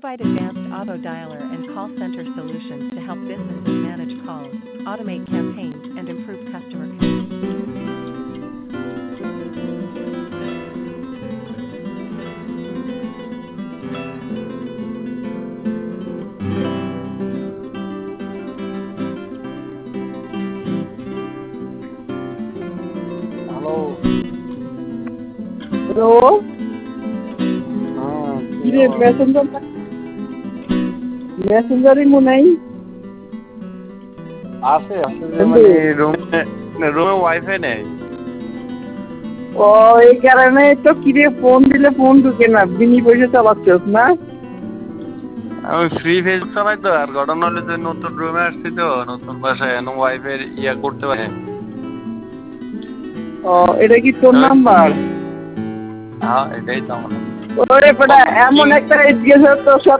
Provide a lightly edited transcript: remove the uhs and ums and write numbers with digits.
provide advanced auto dialer and call center solutions to help businesses manage calls, automate campaigns, and improve customer care. Hello. Hello, হ্যাঁ, কি কিরে খবর? মেসেঞ্জারই মনে নাই। আছে যে মানে রুমে ওয়াইফাই নেই। ও এই কারণে তো কিরে ফোন দিলে ফোন ঢুকে না, বিনি পয়সা চালাচ্ছস না? আমি ফ্রি ফেসবুক চালাই তো, আর ঘটনা হলো যে নতুন রুমে আসছি তো, নতুন বাসায় এখন ওয়াইফাই ইয়া করতে পারে। ও এটা কি তোর নাম্বার? হ্যাঁ, এটাই তো আমার। ওরে বেটা, এমন একটা এজ গেছে তোর সাথে